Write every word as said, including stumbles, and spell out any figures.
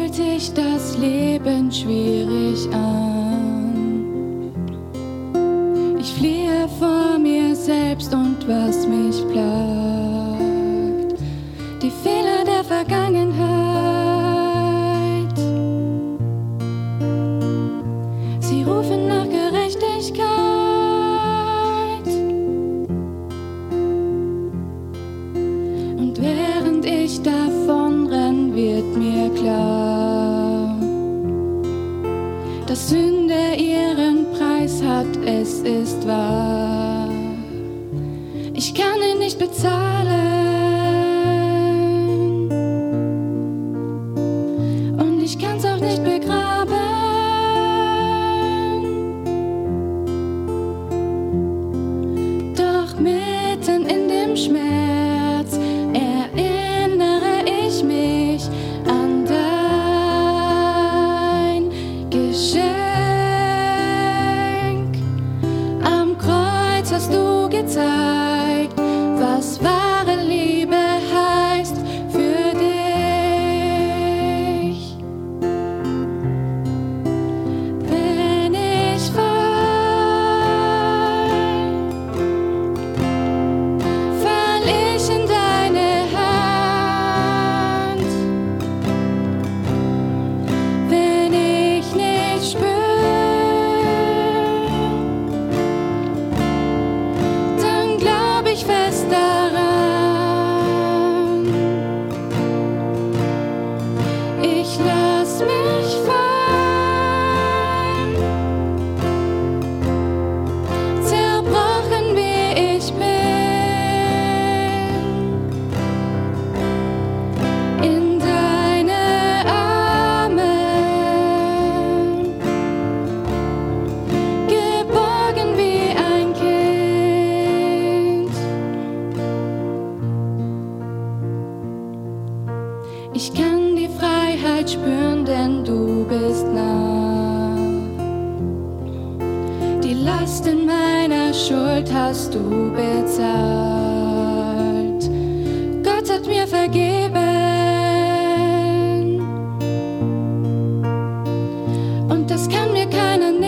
sich das Leben schwierig an. Ich fliehe vor mir selbst und was mich plagt, die Fehler der Vergangenheit. Sie rufen nach Gerechtigkeit. Und während ich davon renn, wird mir klar, dass Sünde ihren Preis hat, es ist wahr. Ich kann ihn nicht bezahlen und ich kann's auch nicht begraben. Doch mitten in dem Schmerz erinnere ich mich an dein Geschenk. Am Kreuz hast du gezeigt, was wahre Liebe heißt für dich. Wenn ich fall, fall ich in deine Hand. Wenn ich nicht spür, dann glaub ich fest daran. Ich lass mich fallen, zerbrochen wie ich bin, in deine Arme, geborgen wie ein Kind. Ich kann die Freiheit spüren, denn du bist nah. Die Lasten meiner Schuld hast du bezahlt. Gott hat mir vergeben und das kann mir keiner nehmen.